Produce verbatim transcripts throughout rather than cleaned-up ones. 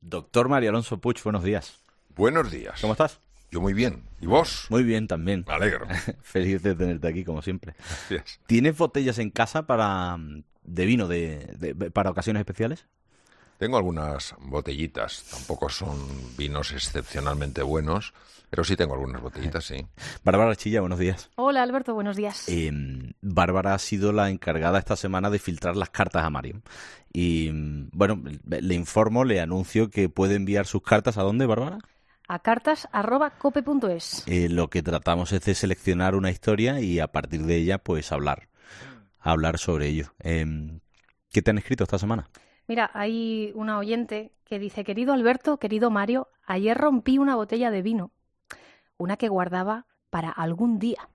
Doctor Mario Alonso Puig, buenos días. Buenos días. ¿Cómo estás? Yo muy bien. ¿Y vos? Muy bien también. Me alegro. Feliz de tenerte aquí, como siempre. Gracias. ¿Tienes botellas en casa para de vino de, de, para ocasiones especiales? Tengo algunas botellitas. Tampoco son vinos excepcionalmente buenos, pero sí tengo algunas botellitas, sí. Bárbara Chilla, buenos días. Hola, Alberto, buenos días. Eh, Bárbara ha sido la encargada esta semana de filtrar las cartas a Mario. Y, bueno, le informo, le anuncio que puede enviar sus cartas. ¿A dónde, Bárbara? A cartas arroba cope punto es. Eh, lo que tratamos es de seleccionar una historia y a partir de ella, pues, hablar. Hablar sobre ello. Eh, ¿Qué te han escrito esta semana? Mira, hay una oyente que dice: querido Alberto, querido Mario, ayer rompí una botella de vino, una que guardaba para algún día.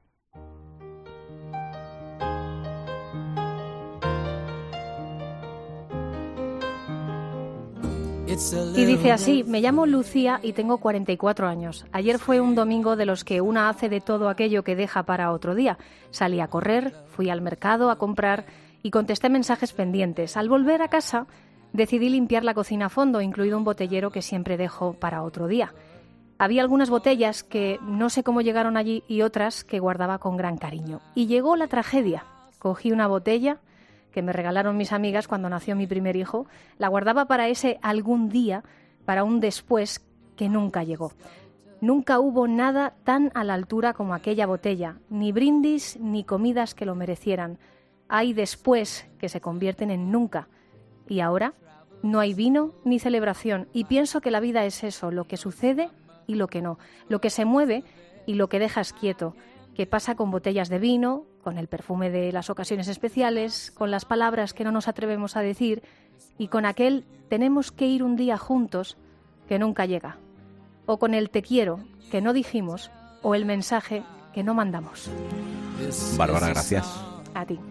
Y dice así: me llamo Lucía y tengo cuarenta y cuatro años. Ayer fue un domingo de los que una hace de todo aquello que deja para otro día. Salí a correr, fui al mercado a comprar y contesté mensajes pendientes. Al volver a casa decidí limpiar la cocina a fondo, incluido un botellero que siempre dejo para otro día. Había algunas botellas que no sé cómo llegaron allí y otras que guardaba con gran cariño. Y llegó la tragedia. Cogí una botella que me regalaron mis amigas cuando nació mi primer hijo, la guardaba para ese algún día, para un después que nunca llegó. Nunca hubo nada tan a la altura como aquella botella, ni brindis ni comidas que lo merecieran. Hay después que se convierten en nunca. Y ahora no hay vino ni celebración. Y pienso que la vida es eso, lo que sucede y lo que no, lo que se mueve y lo que dejas quieto, que pasa con botellas de vino, con el perfume de las ocasiones especiales, con las palabras que no nos atrevemos a decir y con aquel tenemos que ir un día juntos que nunca llega, o con el te quiero que no dijimos o el mensaje que no mandamos. Bárbara, gracias. A ti.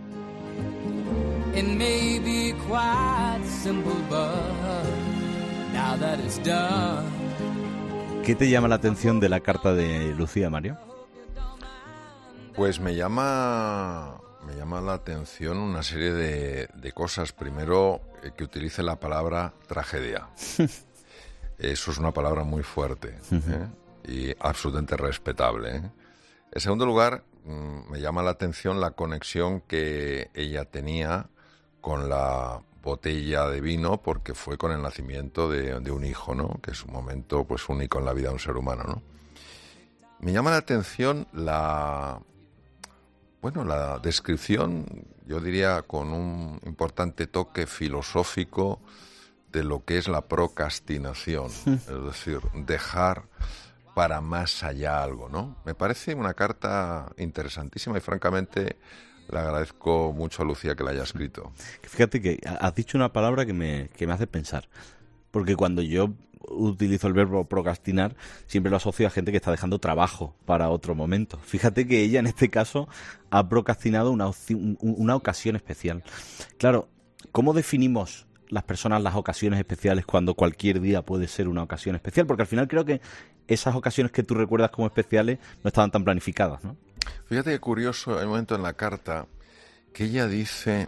It may be quite simple, but now that it's done. ¿Qué te llama la atención de la carta de Lucía, Mario? Pues me llama, me llama la atención una serie de, de cosas. Primero, eh, que utilice la palabra tragedia. Eso es una palabra muy fuerte, ¿eh? Y absolutamente respetable, ¿eh? En segundo lugar, mmm, me llama la atención la conexión que ella tenía con la botella de vino, porque fue con el nacimiento de, de un hijo, ¿no? Que es un momento pues único en la vida de un ser humano, ¿no? Me llama la atención la... Bueno, la descripción, yo diría, con un importante toque filosófico de lo que es la procrastinación, es decir, dejar para más allá algo, ¿no? Me parece una carta interesantísima y francamente le agradezco mucho a Lucía que la haya escrito. Fíjate que has dicho una palabra que me, que me hace pensar, porque cuando yo utilizo el verbo procrastinar, siempre lo asocio a gente que está dejando trabajo para otro momento. Fíjate que ella en este caso ha procrastinado una, una ocasión especial. Claro, ¿cómo definimos las personas las ocasiones especiales cuando cualquier día puede ser una ocasión especial? Porque al final creo que esas ocasiones que tú recuerdas como especiales no estaban tan planificadas, ¿no? Fíjate qué curioso, hay un momento en la carta que ella dice,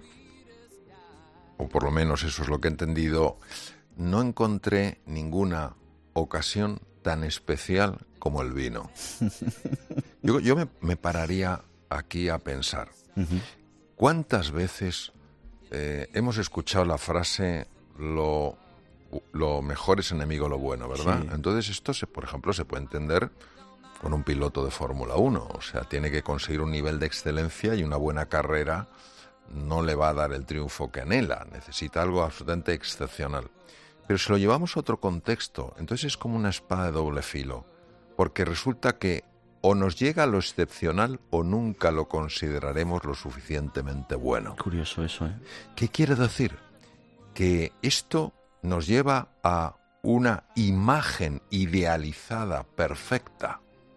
o por lo menos eso es lo que he entendido: no encontré ninguna ocasión tan especial como el vino. Yo, yo me, me pararía aquí a pensar, uh-huh. ¿Cuántas veces eh, hemos escuchado la frase lo, lo mejor es enemigo de lo bueno, ¿verdad? Sí. Entonces esto, se, por ejemplo, se puede entender con un piloto de Fórmula uno. O sea, tiene que conseguir un nivel de excelencia y una buena carrera no le va a dar el triunfo que anhela. Necesita algo absolutamente excepcional. Pero si lo llevamos a otro contexto, entonces es como una espada de doble filo, porque resulta que o nos llega lo excepcional o nunca lo consideraremos lo suficientemente bueno. Curioso eso, ¿eh? ¿Qué quiere decir? Que esto nos lleva a una imagen idealizada, perfecta,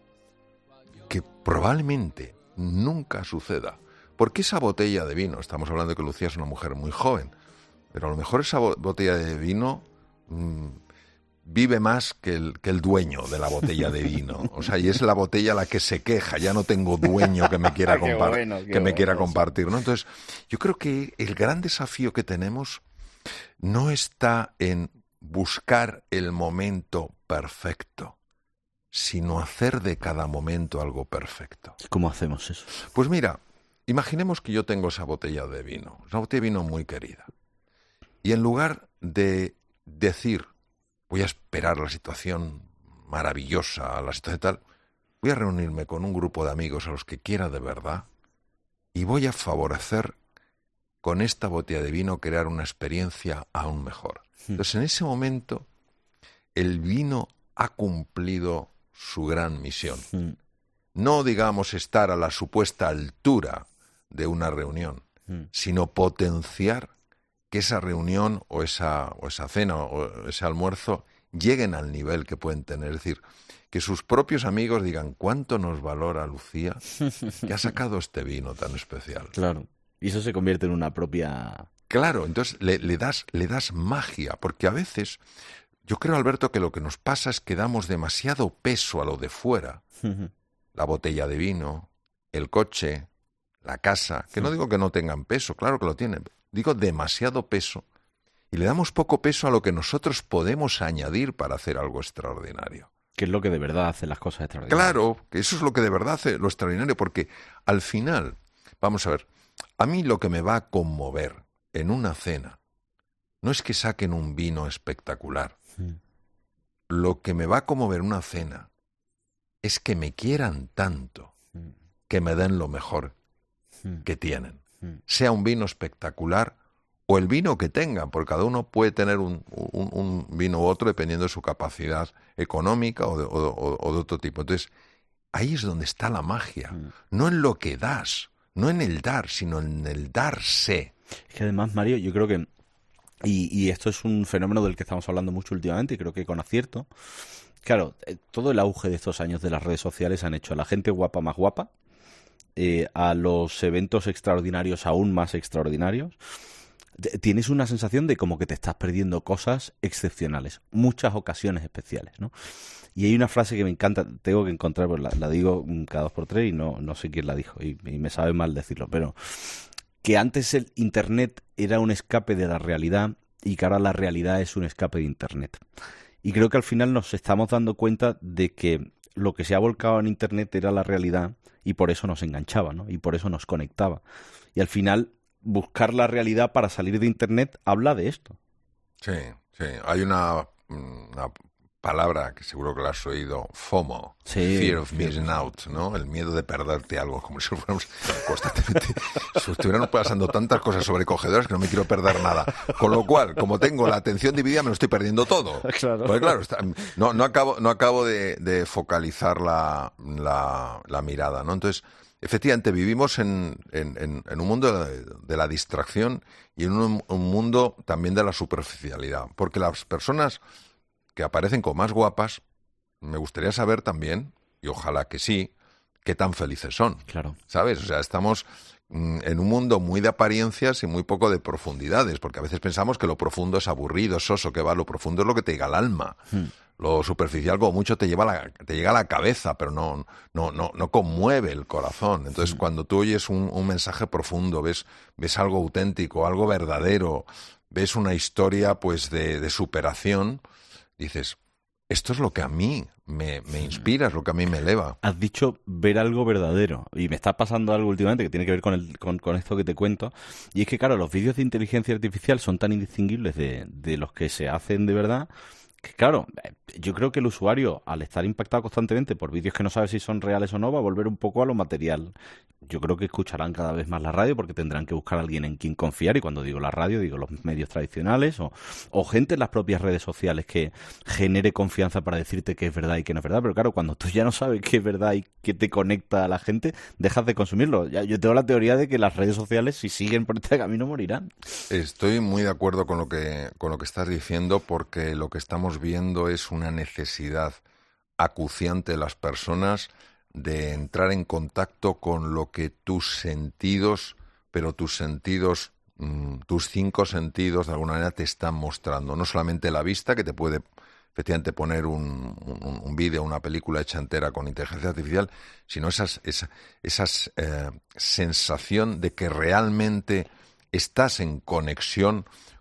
que probablemente nunca suceda. Porque esa botella de vino, estamos hablando de que Lucía es una mujer muy joven, pero a lo mejor esa botella de vino mmm, vive más que el, que el dueño de la botella de vino. O sea, y es la botella la que se queja, ya no tengo dueño que me quiera, compar- bueno, que me bueno, quiera compartir, ¿no? Entonces, yo creo que el gran desafío que tenemos no está en buscar el momento perfecto, sino hacer de cada momento algo perfecto. ¿Cómo hacemos eso? Pues mira, imaginemos que yo tengo esa botella de vino, una botella de vino muy querida, y en lugar de decir, voy a esperar la situación maravillosa, la situación tal, voy a reunirme con un grupo de amigos a los que quiera de verdad y voy a favorecer con esta botella de vino crear una experiencia aún mejor. Entonces, en ese momento, el vino ha cumplido su gran misión. No, digamos, estar a la supuesta altura de una reunión, sino potenciar que esa reunión o esa, o esa cena o ese almuerzo lleguen al nivel que pueden tener. Es decir, que sus propios amigos digan, ¿cuánto nos valora Lucía que ha sacado este vino tan especial? Claro. Y eso se convierte en una propia... Claro, entonces le, le das, le das magia, porque a veces, yo creo, Alberto, que lo que nos pasa es que damos demasiado peso a lo de fuera. La botella de vino, el coche, la casa, que no digo que no tengan peso, claro que lo tienen, digo demasiado peso, y le damos poco peso a lo que nosotros podemos añadir para hacer algo extraordinario. Que es lo que de verdad hace las cosas extraordinarias. Claro, que eso es lo que de verdad hace lo extraordinario, porque al final, vamos a ver, a mí lo que me va a conmover en una cena no es que saquen un vino espectacular. Mm. Lo que me va a conmover en una cena es que me quieran tanto mm. que me den lo mejor mm. que tienen. Mm. Sea un vino espectacular o el vino que tengan, porque cada uno puede tener un, un, un vino u otro dependiendo de su capacidad económica o de, o, o de otro tipo. Entonces, ahí es donde está la magia. Mm. No en lo que das, no en el dar, sino en el darse. Es que además, Mario, yo creo que, y, y esto es un fenómeno del que estamos hablando mucho últimamente, y creo que con acierto, claro, todo el auge de estos años de las redes sociales han hecho a la gente guapa más guapa, eh, a los eventos extraordinarios aún más extraordinarios. Tienes una sensación de como que te estás perdiendo cosas excepcionales, muchas ocasiones especiales, ¿no? Y hay una frase que me encanta, tengo que encontrar, pues la, la digo cada dos por tres y no, no sé quién la dijo, y, y me sabe mal decirlo, pero que antes el Internet era un escape de la realidad y que ahora la realidad es un escape de Internet. Y creo que al final nos estamos dando cuenta de que lo que se ha volcado en Internet era la realidad y por eso nos enganchaba, ¿no? Y por eso nos conectaba. Y al final buscar la realidad para salir de Internet habla de esto. Sí, sí. Hay una, una palabra que seguro que la has oído, FOMO, sí, Fear of Missing Out, ¿no? El miedo de perderte algo, como si fuéramos constantemente, si estuvieran pasando tantas cosas sobrecogedoras que no me quiero perder nada. Con lo cual, como tengo la atención dividida, me lo estoy perdiendo todo. Claro. Porque claro, está, no, no acabo, no acabo de, de focalizar la, la, la mirada, ¿no? Entonces, efectivamente, vivimos en, en, en, en un mundo de, de la distracción y en un, un mundo también de la superficialidad. Porque las personas que aparecen como más guapas, me gustaría saber también, y ojalá que sí, qué tan felices son. Claro. ¿Sabes? O sea, estamos mm, en un mundo muy de apariencias y muy poco de profundidades, porque a veces pensamos que lo profundo es aburrido, soso, que va, lo profundo es lo que te llega al alma. Hmm. Lo superficial como mucho te lleva a la, te llega a la cabeza, pero no, no, no, no conmueve el corazón. Entonces, mm. cuando tú oyes un, un mensaje profundo, ves, ves algo auténtico, algo verdadero, ves una historia pues de, de superación, dices, esto es lo que a mí me, me inspira, es lo que a mí me eleva. Has dicho ver algo verdadero, y me está pasando algo últimamente que tiene que ver con, el, con, con esto que te cuento, y es que, claro, los vídeos de inteligencia artificial son tan indistinguibles de, de los que se hacen de verdad. Claro, yo creo que el usuario, al estar impactado constantemente por vídeos que no sabe si son reales o no, va a volver un poco a lo material. Yo creo que escucharán cada vez más la radio porque tendrán que buscar a alguien en quien confiar, y cuando digo la radio digo los medios tradicionales o, o gente en las propias redes sociales que genere confianza para decirte que es verdad y que no es verdad. Pero claro, cuando tú ya no sabes qué es verdad y qué te conecta a la gente, dejas de consumirlo. Ya, yo tengo la teoría de que las redes sociales, si siguen por este camino, morirán. Estoy muy de acuerdo con lo que, con lo que estás diciendo, porque lo que estamos viendo es una necesidad acuciante de las personas de entrar en contacto con lo que tus sentidos, pero tus sentidos, mmm, tus cinco sentidos de alguna manera te están mostrando. No solamente la vista, que te puede efectivamente poner un, un, un vídeo, una película hecha entera con inteligencia artificial, sino esas, esa esas, eh, sensación de que realmente estás en conexión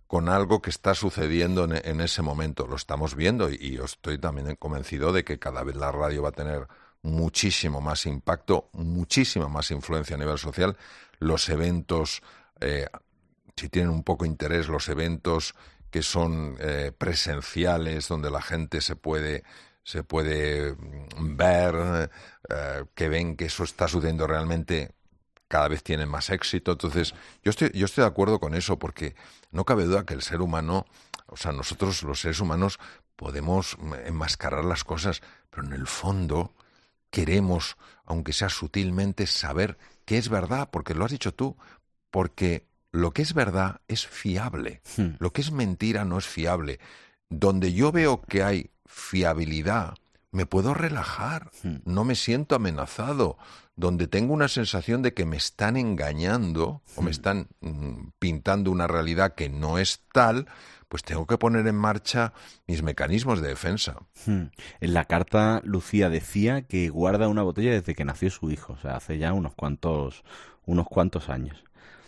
con algo que está sucediendo en, en ese momento. Lo estamos viendo y, y yo estoy también convencido de que cada vez la radio va a tener muchísimo más impacto, muchísima más influencia a nivel social. Los eventos, eh, si tienen un poco de interés, los eventos que son eh, presenciales, donde la gente se puede... se puede ver, eh, que ven que eso está sucediendo realmente, cada vez tienen más éxito. Entonces, yo estoy, yo estoy de acuerdo con eso, porque no cabe duda que el ser humano, o sea, nosotros los seres humanos podemos enmascarar las cosas, pero en el fondo queremos, aunque sea sutilmente, saber qué es verdad, porque lo has dicho tú, porque lo que es verdad es fiable, hmm. lo que es mentira no es fiable. Donde yo veo que hay fiabilidad, me puedo relajar, no me siento amenazado. Donde tengo una sensación de que me están engañando o me están mm, pintando una realidad que no es tal, pues tengo que poner en marcha mis mecanismos de defensa. En la carta, Lucía decía que guarda una botella desde que nació su hijo, o sea, hace ya unos cuantos, unos cuantos años.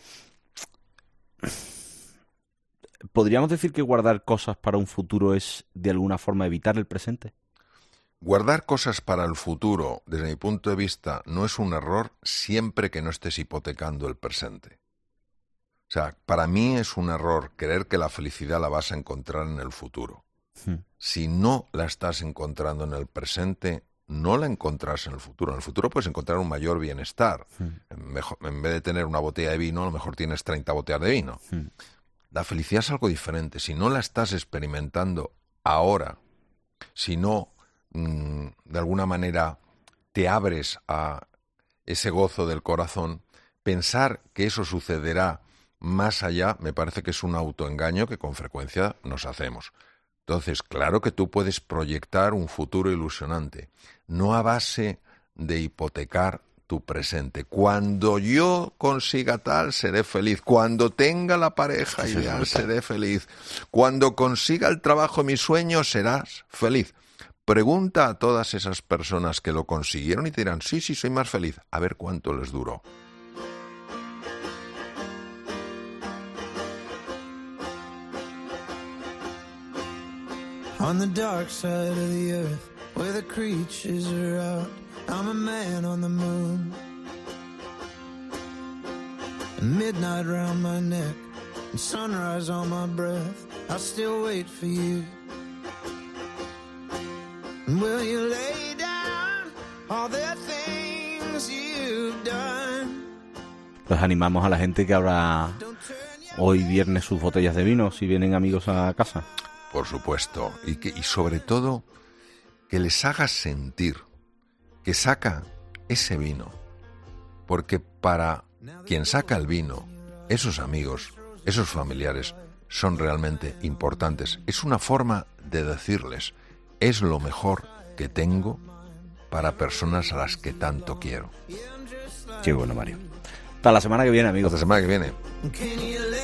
¿Podríamos decir que guardar cosas para un futuro es, de alguna forma, evitar el presente? Guardar cosas para el futuro, desde mi punto de vista, no es un error siempre que no estés hipotecando el presente. O sea, para mí es un error creer que la felicidad la vas a encontrar en el futuro. Hmm. Si no la estás encontrando en el presente, no la encontrarás en el futuro. En el futuro puedes encontrar un mayor bienestar. Hmm. Mejor, en vez de tener una botella de vino, a lo mejor tienes treinta botellas de vino. Hmm. La felicidad es algo diferente. Si no la estás experimentando ahora, si no, mmm, de alguna manera, te abres a ese gozo del corazón, pensar que eso sucederá más allá me parece que es un autoengaño que con frecuencia nos hacemos. Entonces, claro que tú puedes proyectar un futuro ilusionante, no a base de hipotecar tu presente. Cuando yo consiga tal, seré feliz. Cuando tenga la pareja ideal, seré feliz. Cuando consiga el trabajo de mis sueños, serás feliz. Pregunta a todas esas personas que lo consiguieron y te dirán, sí, sí, soy más feliz. A ver cuánto les duró. On the dark side of the earth, where the creatures are out, I'm a man on the moon. Midnight round my neck, and sunrise on my breath, I'll still wait for you. And will you lay down all the things you've done? Pues animamos a la gente que abra hoy viernes sus botellas de vino si vienen amigos a casa. Por supuesto, y, que, y sobre todo que les hagas sentir que saca ese vino, porque para quien saca el vino, esos amigos, esos familiares, son realmente importantes. Es una forma de decirles, es lo mejor que tengo para personas a las que tanto quiero. Qué bueno, Mario. Hasta la semana que viene, amigos. Hasta la semana que viene.